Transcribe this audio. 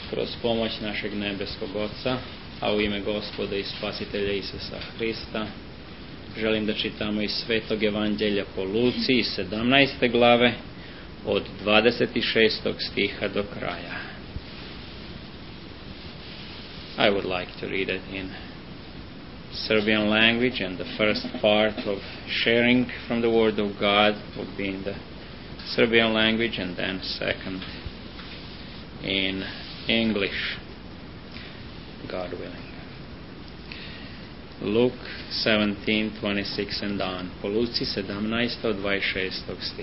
kroz pomoć našeg nebeskog Oca, a u ime Gospoda i Spasitelja Isusa Hrista, želim da čitamo iz Svetog Evanđelja po Luci iz 17. glave od 26. stiha do kraja. I would like to read it in Serbian language, and the first part of sharing from the Word of God would be in the Serbian language, and then second in English, God willing. Luke 17:26 and on. Po Luci 17 od 26. stiha.